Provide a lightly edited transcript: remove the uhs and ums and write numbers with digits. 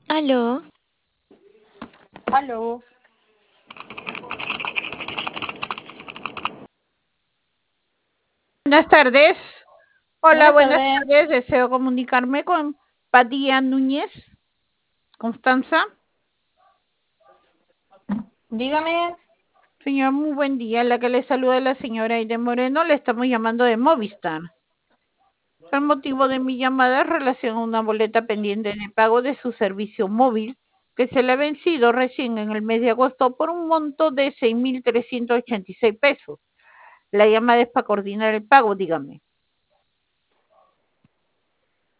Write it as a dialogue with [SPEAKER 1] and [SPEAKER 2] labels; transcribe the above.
[SPEAKER 1] Aló,
[SPEAKER 2] Aló,
[SPEAKER 3] Buenas tardes. Hola,
[SPEAKER 2] buenas
[SPEAKER 3] buenas
[SPEAKER 2] tardes.
[SPEAKER 3] tardes. Deseo comunicarme con Padilla Núñez. Constanza.
[SPEAKER 2] Dígame.
[SPEAKER 3] Señor, muy buen día. La que le saluda es la señora Aide Moreno. Le estamos llamando de Movistar. El motivo de mi llamada es relación a una boleta pendiente de pago de su servicio móvil que se le ha vencido recién en el mes de agosto por un monto de 6.386 pesos. La llamada es para coordinar el pago, dígame.